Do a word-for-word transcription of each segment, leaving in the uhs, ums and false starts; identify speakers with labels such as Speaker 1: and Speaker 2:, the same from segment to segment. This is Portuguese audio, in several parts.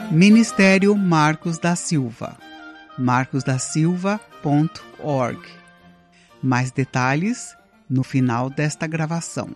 Speaker 1: Ministério Marcos da Silva, marcos da silva ponto org. Mais detalhes no final desta gravação.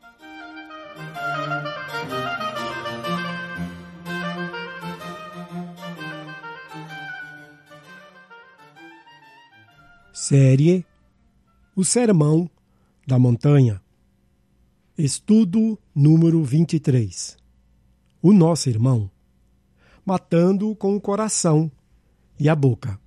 Speaker 2: Série O Sermão da Montanha. Estudo número vinte e três. O nosso irmão, matando com o coração e a boca.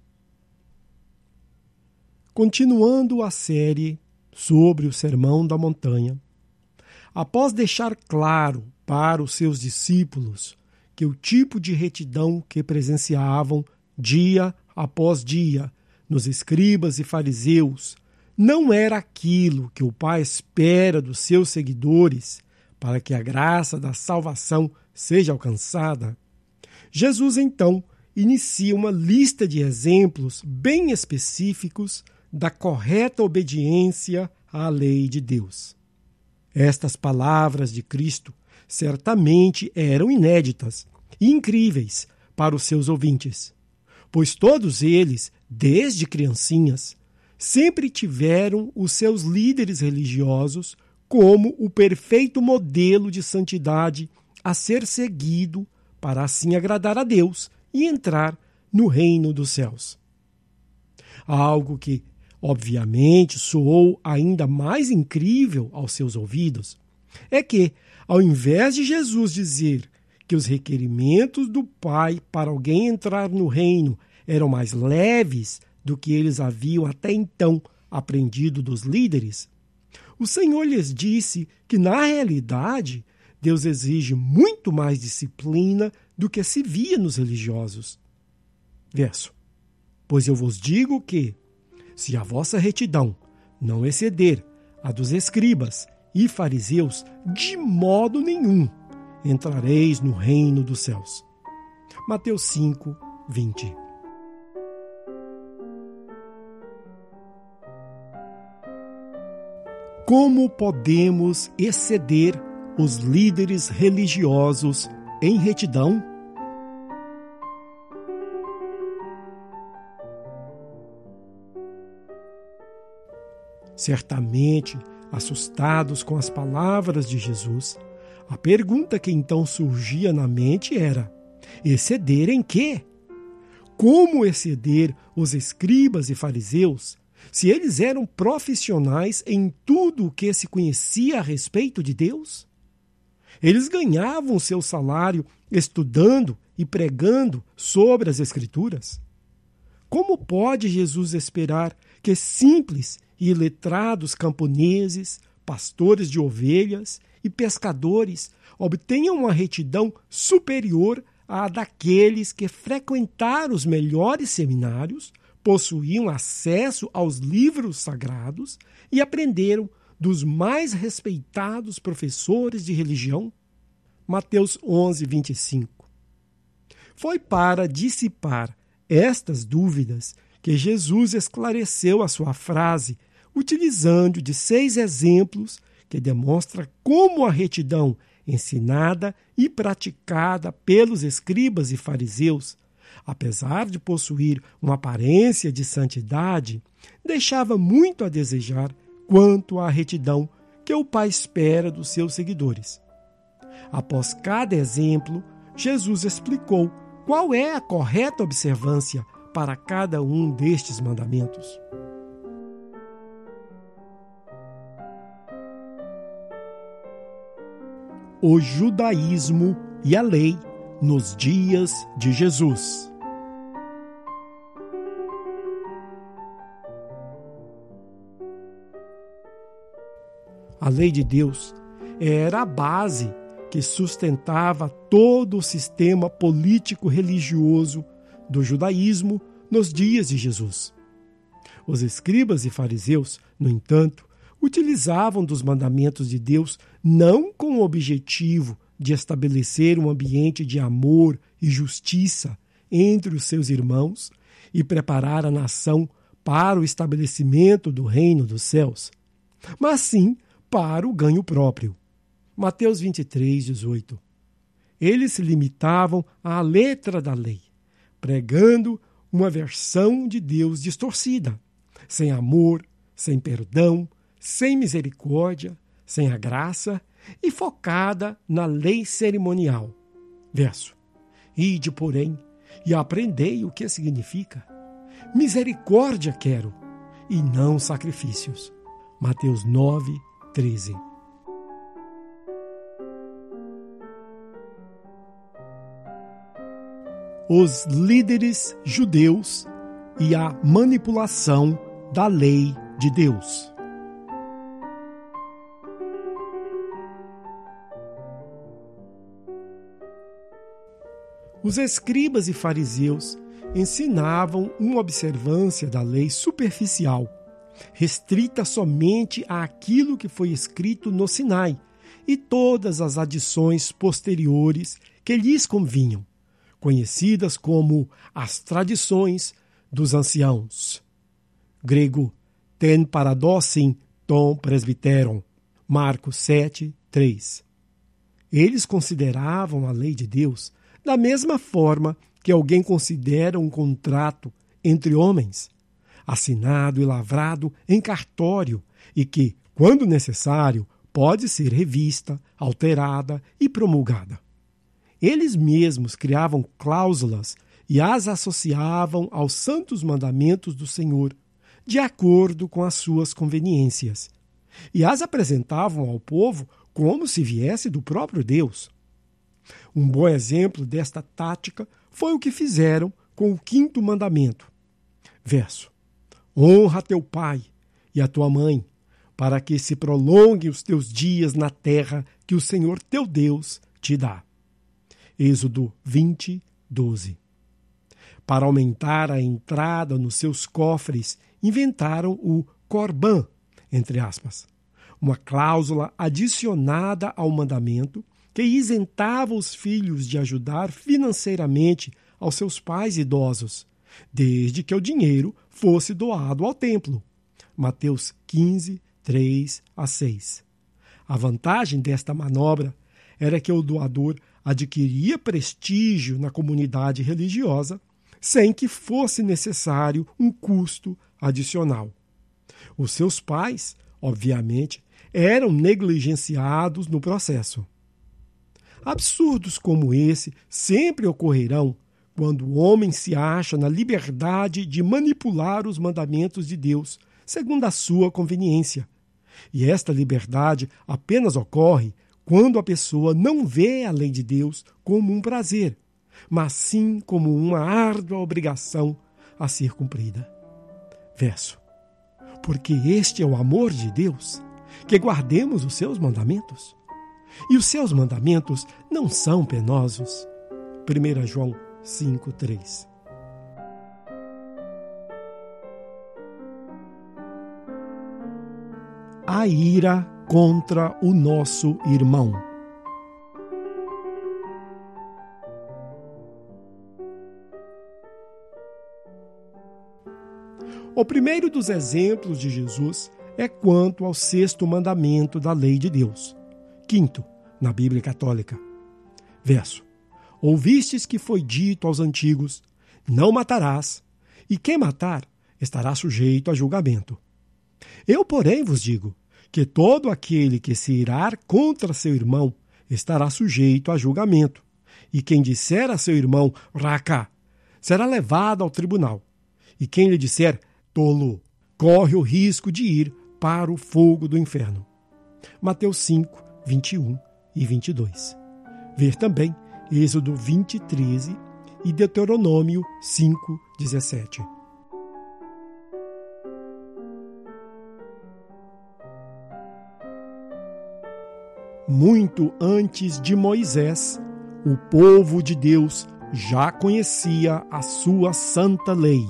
Speaker 2: Continuando a série sobre o Sermão da Montanha, após deixar claro para os seus discípulos que o tipo de retidão que presenciavam dia após dia nos escribas e fariseus não era aquilo que o Pai espera dos seus seguidores para que a graça da salvação seja alcançada, Jesus então inicia uma lista de exemplos bem específicos da correta obediência à lei de Deus. Estas palavras de Cristo certamente eram inéditas e incríveis para os seus ouvintes, pois todos eles, desde criancinhas, sempre tiveram os seus líderes religiosos como o perfeito modelo de santidade a ser seguido para assim agradar a Deus e entrar no reino dos céus. Algo que, obviamente, soou ainda mais incrível aos seus ouvidos é que, ao invés de Jesus dizer que os requerimentos do Pai para alguém entrar no reino eram mais leves do que eles haviam até então aprendido dos líderes, o Senhor lhes disse que, na realidade, Deus exige muito mais disciplina do que se via nos religiosos. Verso: Pois eu vos digo que, se a vossa retidão não exceder a dos escribas e fariseus, de modo nenhum entrareis no reino dos céus. Mateus cinco, vinte. Como podemos exceder os líderes religiosos em retidão? Certamente, assustados com as palavras de Jesus, a pergunta que então surgia na mente era: exceder em quê? Como exceder os escribas e fariseus, se eles eram profissionais em tudo o que se conhecia a respeito de Deus? Eles ganhavam seu salário estudando e pregando sobre as Escrituras. Como pode Jesus esperar que simples e iletrados camponeses, pastores de ovelhas e pescadores obtenham uma retidão superior à daqueles que frequentaram os melhores seminários, possuíam acesso aos livros sagrados e aprenderam dos mais respeitados professores de religião? Mateus onze, vinte e cinco. Foi para dissipar estas dúvidas que Jesus esclareceu a sua frase, utilizando de seis exemplos que demonstram como a retidão ensinada e praticada pelos escribas e fariseus, apesar de possuir uma aparência de santidade, deixava muito a desejar quanto à retidão que o Pai espera dos seus seguidores. Após cada exemplo, Jesus explicou qual é a correta observância para cada um destes mandamentos. O judaísmo e a lei nos dias de Jesus. A lei de Deus era a base que sustentava todo o sistema político-religioso do judaísmo nos dias de Jesus. Os escribas e fariseus, no entanto, utilizavam dos mandamentos de Deus não com o objetivo de estabelecer um ambiente de amor e justiça entre os seus irmãos e preparar a nação para o estabelecimento do reino dos céus, mas sim para o ganho próprio. Mateus vinte e três, dezoito. eles se limitavam à letra da lei, pregando uma versão de Deus distorcida, sem amor, sem perdão, sem misericórdia, sem a graça e focada na lei cerimonial. Verso: Ide, porém, e aprendei o que significa. Misericórdia quero, e não sacrifícios. Mateus nove, treze. Os líderes judeus e a manipulação da lei de Deus. Os escribas e fariseus ensinavam uma observância da lei superficial, restrita somente àquilo que foi escrito no Sinai e todas as adições posteriores que lhes convinham, conhecidas como as tradições dos anciãos. Grego, ten paradossin ton presbiteron, Marcos sete, três. Eles consideravam a lei de Deus da mesma forma que alguém considera um contrato entre homens, assinado e lavrado em cartório e que, quando necessário, pode ser revista, alterada e promulgada. Eles mesmos criavam cláusulas e as associavam aos santos mandamentos do Senhor, de acordo com as suas conveniências, e as apresentavam ao povo como se viesse do próprio Deus. Um bom exemplo desta tática foi o que fizeram com o quinto mandamento. Verso: Honra teu pai e a tua mãe, para que se prolonguem os teus dias na terra que o Senhor teu Deus te dá. Êxodo vinte, doze. Para aumentar a entrada nos seus cofres, inventaram o Corban, entre aspas, uma cláusula adicionada ao mandamento que isentava os filhos de ajudar financeiramente aos seus pais idosos, desde que o dinheiro fosse doado ao templo. Mateus quinze, três a seis. A vantagem desta manobra era que o doador adquiria prestígio na comunidade religiosa sem que fosse necessário um custo adicional. Os seus pais, obviamente, eram negligenciados no processo. Absurdos como esse sempre ocorrerão quando o homem se acha na liberdade de manipular os mandamentos de Deus, segundo a sua conveniência. E esta liberdade apenas ocorre quando a pessoa não vê a lei de Deus como um prazer, mas sim como uma árdua obrigação a ser cumprida. Verso: Porque este é o amor de Deus, que guardemos os seus mandamentos. E os seus mandamentos não são penosos. primeira João cinco, três. A ira contra o nosso irmão. O primeiro dos exemplos de Jesus é quanto ao sexto mandamento da lei de Deus. Quinto, na Bíblia Católica. Verso: Ouvistes que foi dito aos antigos: Não matarás, e quem matar estará sujeito a julgamento. Eu, porém, vos digo que todo aquele que se irar contra seu irmão estará sujeito a julgamento, e quem disser a seu irmão Raca será levado ao tribunal, e quem lhe disser tolo corre o risco de ir para o fogo do inferno. Mateus cinco, vinte e um e vinte e dois. Ver também Êxodo vinte, treze e Deuteronômio cinco, dezessete. Muito antes de Moisés, o povo de Deus já conhecia a sua santa lei.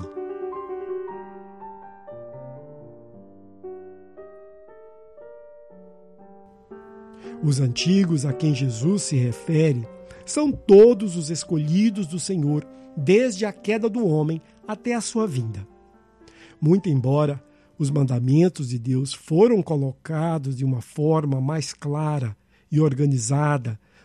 Speaker 2: Os antigos a quem Jesus se refere são todos os escolhidos do Senhor desde a queda do homem até a sua vinda. Muito embora os mandamentos de Deus foram colocados de uma forma mais clara e organizada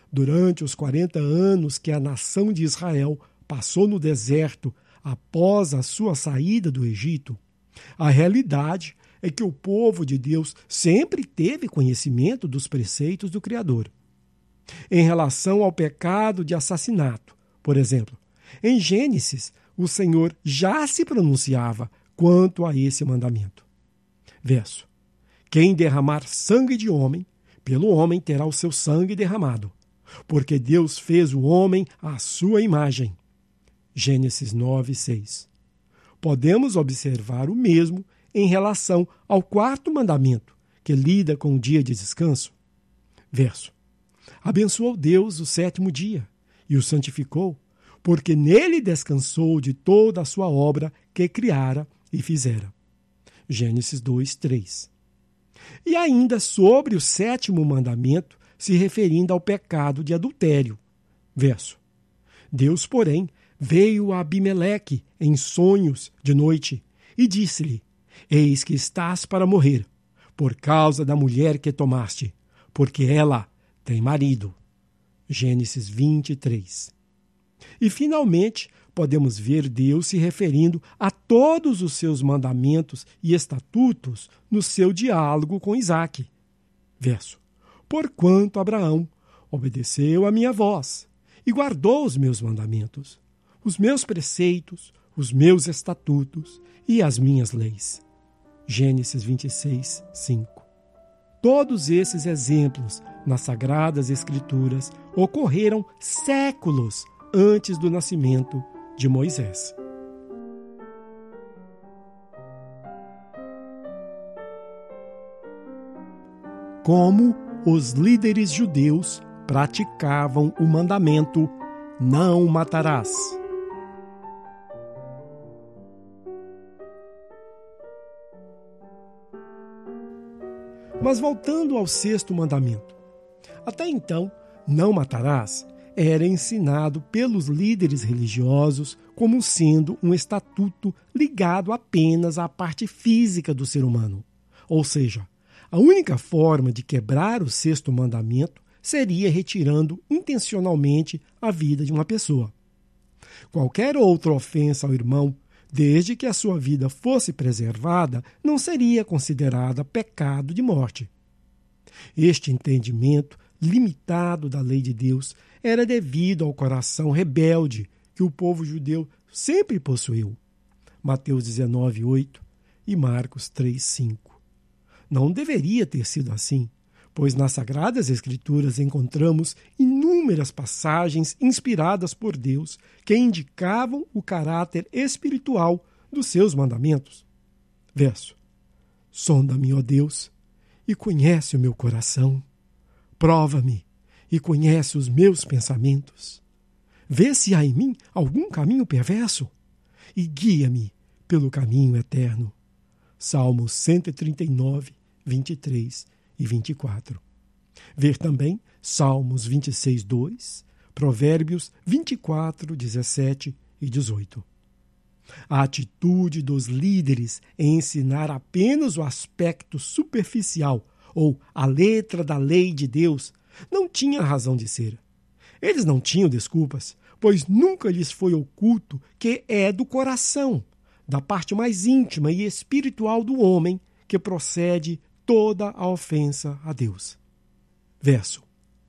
Speaker 2: Durante os quarenta anos que a nação de Israel passou no deserto após a sua saída do Egito, a realidade é que o povo de Deus sempre teve conhecimento dos preceitos do Criador. Em relação ao pecado de assassinato, por exemplo, em Gênesis, o Senhor já se pronunciava quanto a esse mandamento. Verso: quem derramar sangue de homem, pelo homem terá o seu sangue derramado, porque Deus fez o homem à sua imagem. Gênesis nove, seis. Podemos observar o mesmo em relação ao quarto mandamento, que lida com o dia de descanso. Verso: abençoou Deus o sétimo dia e o santificou, porque nele descansou de toda a sua obra que criara e fizera. Gênesis dois, três. E ainda sobre o sétimo mandamento, se referindo ao pecado de adultério. Verso: Deus, porém, veio a Abimeleque em sonhos de noite e disse-lhe: eis que estás para morrer, por causa da mulher que tomaste, porque ela tem marido. Gênesis vinte e três. E, finalmente, podemos ver Deus se referindo a todos os seus mandamentos e estatutos no seu diálogo com Isaque. Verso: porquanto Abraão obedeceu a minha voz e guardou os meus mandamentos, os meus preceitos, os meus estatutos e as minhas leis. Gênesis vinte e seis, cinco. Todos esses exemplos nas Sagradas Escrituras ocorreram séculos antes do nascimento de Moisés. Como os líderes judeus praticavam o mandamento não matarás. Mas voltando ao sexto mandamento, até então, não matarás era ensinado pelos líderes religiosos como sendo um estatuto ligado apenas à parte física do ser humano. Ou seja, a única forma de quebrar o sexto mandamento seria retirando intencionalmente a vida de uma pessoa. Qualquer outra ofensa ao irmão, desde que a sua vida fosse preservada, não seria considerada pecado de morte. Este entendimento limitado da lei de Deus era devido ao coração rebelde que o povo judeu sempre possuiu. Mateus dezenove, oito e Marcos três, cinco. Não deveria ter sido assim, pois nas Sagradas Escrituras encontramos inúmeras passagens inspiradas por Deus que indicavam o caráter espiritual dos seus mandamentos. Verso: sonda-me, ó Deus, e conhece o meu coração. Prova-me e conhece os meus pensamentos. Vê se há em mim algum caminho perverso e guia-me pelo caminho eterno. Salmos cento e trinta e nove, vinte e três e vinte e quatro. Ver também Salmos vinte e seis, dois, Provérbios vinte e quatro, dezessete e dezoito. A atitude dos líderes em ensinar apenas o aspecto superficial ou a letra da lei de Deus não tinha razão de ser. Eles não tinham desculpas, pois nunca lhes foi oculto que é do coração, da parte mais íntima e espiritual do homem, que procede toda a ofensa a Deus. Verso: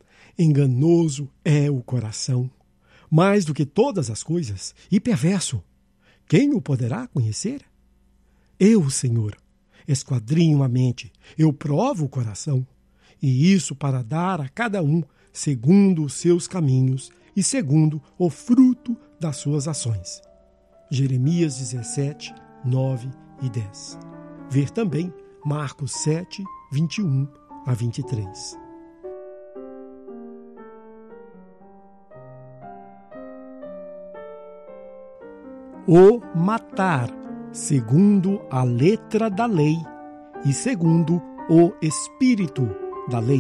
Speaker 2: enganoso é o coração, mais do que todas as coisas, e perverso. Quem o poderá conhecer? Eu, Senhor, esquadrinho a mente, eu provo o coração, e isso para dar a cada um segundo os seus caminhos e segundo o fruto das suas ações. Jeremias dezessete, nove e dez. Ver também Marcos sete, vinte e um a vinte e três. O matar, segundo a letra da lei e segundo o espírito da lei.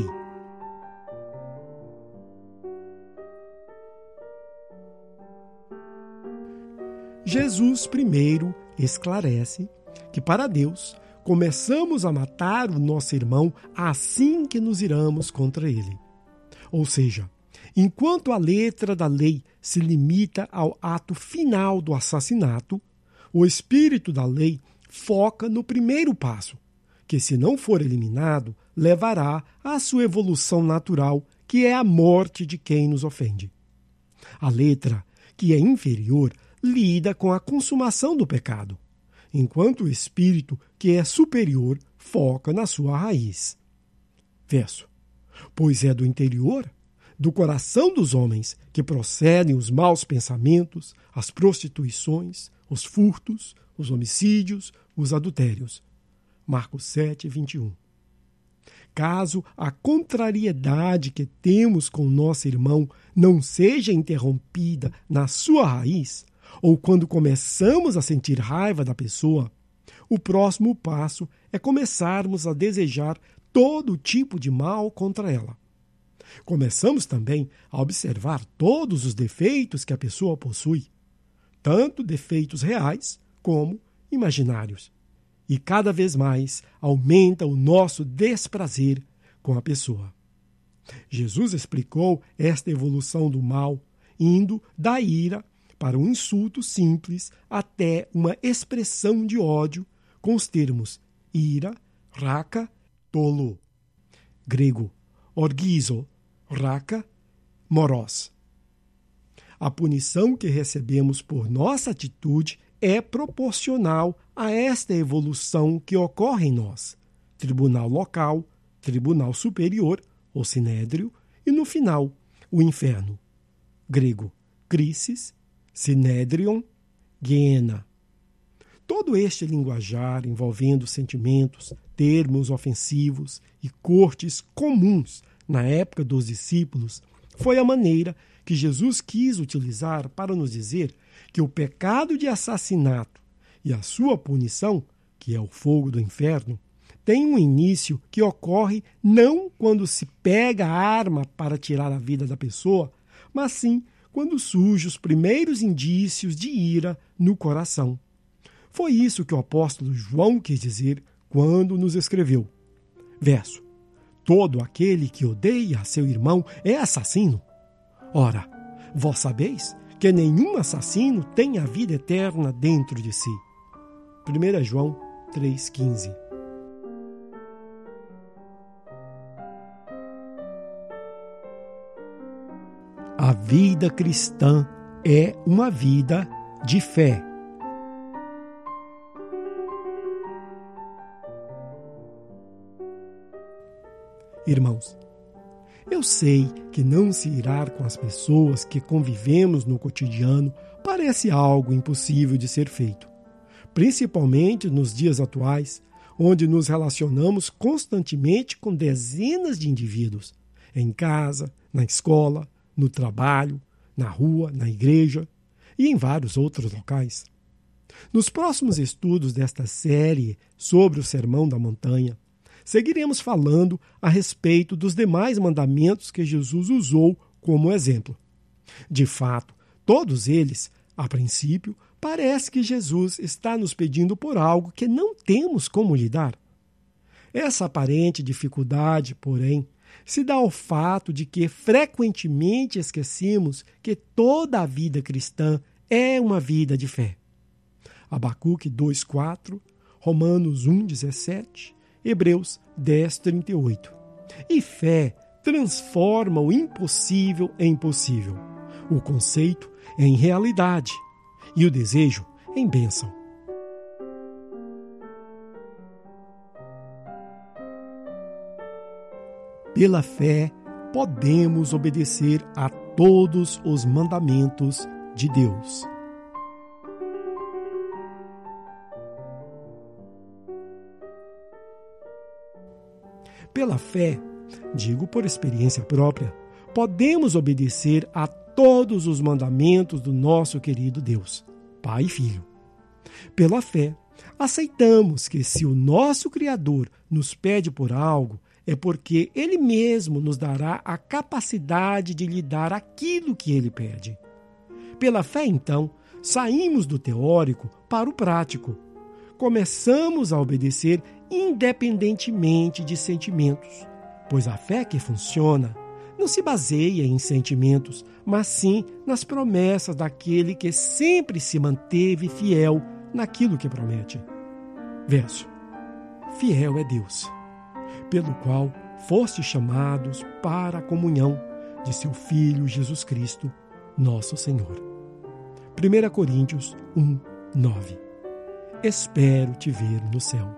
Speaker 2: Jesus primeiro esclarece que para Deus começamos a matar o nosso irmão assim que nos iramos contra ele. Ou seja, Enquanto a letra da lei se limita ao ato final do assassinato, o espírito da lei foca no primeiro passo, que, se não for eliminado, levará à sua evolução natural, que é a morte de quem nos ofende. A letra, que é inferior, lida com a consumação do pecado, enquanto o espírito, que é superior, foca na sua raiz. Verso. Pois é do interior, do coração dos homens, que procedem os maus pensamentos, as prostituições, os furtos, os homicídios, os adultérios. Marcos sete, vinte e um. Caso a contrariedade que temos com nosso irmão não seja interrompida na sua raiz, ou quando começamos a sentir raiva da pessoa, o próximo passo é começarmos a desejar todo tipo de mal contra ela. Começamos também a observar todos os defeitos que a pessoa possui, tanto defeitos reais como imaginários. E cada vez mais aumenta o nosso desprazer com a pessoa. Jesus explicou esta evolução do mal, indo da ira para um insulto simples até uma expressão de ódio com os termos ira, raka, tolo. Grego, orgizo, raka, moros. A punição que recebemos por nossa atitude é proporcional a esta evolução que ocorre em nós. Tribunal local, tribunal superior, ou sinédrio, e no final, o inferno. Grego, crisis, sinédrion, guiena. Todo este linguajar envolvendo sentimentos, termos ofensivos e cortes comuns na época dos discípulos foi a maneira que Jesus quis utilizar para nos dizer que o pecado de assassinato e a sua punição, que é o fogo do inferno, tem um início que ocorre não quando se pega a arma para tirar a vida da pessoa, mas sim quando surgem os primeiros indícios de ira no coração. Foi isso que o apóstolo João quis dizer quando nos escreveu. Verso. Todo aquele que odeia seu irmão é assassino. Ora, vós sabeis que nenhum assassino tem a vida eterna dentro de si. primeiro João três, quinze. A vida cristã é uma vida de fé. Irmãos, eu sei que não se irar com as pessoas que convivemos no cotidiano parece algo impossível de ser feito, principalmente nos dias atuais, onde nos relacionamos constantemente com dezenas de indivíduos, em casa, na escola, no trabalho, na rua, na igreja e em vários outros locais. Nos próximos estudos desta série sobre o Sermão da Montanha, seguiremos falando a respeito dos demais mandamentos que Jesus usou como exemplo. De fato, todos eles, a princípio, parece que Jesus está nos pedindo por algo que não temos como lidar. Essa aparente dificuldade, porém, se dá ao fato de que frequentemente esquecemos que toda a vida cristã é uma vida de fé. Abacuque dois, quatro, Romanos um, dezessete, Hebreus dez, trinta e oito. E fé transforma o impossível em possível, o conceito em realidade e o desejo em bênção. Pela fé, podemos obedecer a todos os mandamentos de Deus. Pela fé, digo por experiência própria, podemos obedecer a todos os mandamentos do nosso querido Deus, Pai e Filho. Pela fé, aceitamos que se o nosso Criador nos pede por algo, é porque Ele mesmo nos dará a capacidade de lhe dar aquilo que Ele pede. Pela fé, então, saímos do teórico para o prático. Começamos a obedecer independentemente de sentimentos, pois a fé que funciona não se baseia em sentimentos, mas sim nas promessas daquele que sempre se manteve fiel naquilo que promete. Verso: fiel é Deus, pelo qual fostes chamados para a comunhão de seu Filho Jesus Cristo, nosso Senhor. primeira Coríntios um, nove. Espero te ver no céu.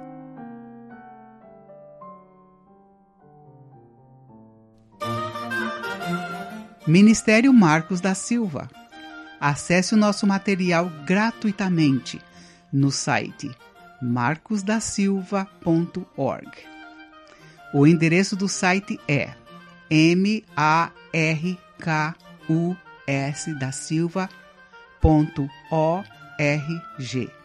Speaker 1: Ministério Marcos da Silva. Acesse o nosso material gratuitamente no site marcos da silva ponto org. O endereço do site é m a r k u s da silva ponto org.